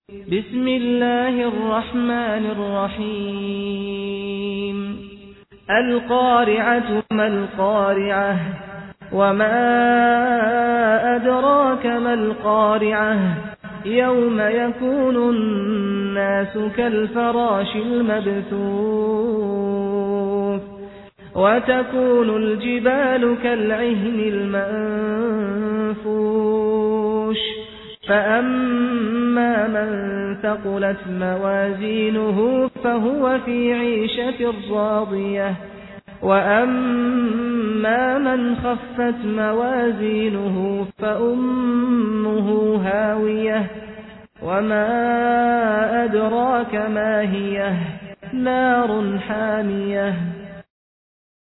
بسم الله الرحمن الرحيم القارعة ما القارعة وما أدراك ما القارعة يوم يكون الناس كالفراش المبثوث وتكون الجبال كالعهن المنفوش فأما من ثقلت موازينه فهو في عيشة راضية وأما من خفت موازينه فأمه هاوية وما أدراك ما هي نار حامية